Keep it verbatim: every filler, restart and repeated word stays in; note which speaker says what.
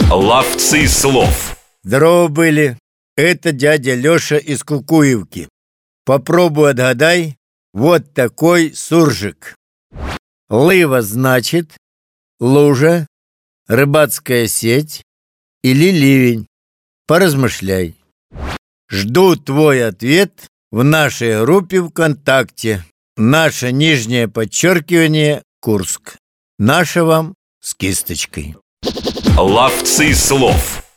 Speaker 1: Ловцы слов.
Speaker 2: Здорово были. Это дядя Леша из Кукуевки. Попробуй отгадай. Вот такой суржик. Лыва значит лужа, рыбацкая сеть или ливень. Поразмышляй. Жду твой ответ в нашей группе ВКонтакте. Наше нижнее подчеркивание Курск. Наше вам с кисточкой.
Speaker 1: Ловцы слов.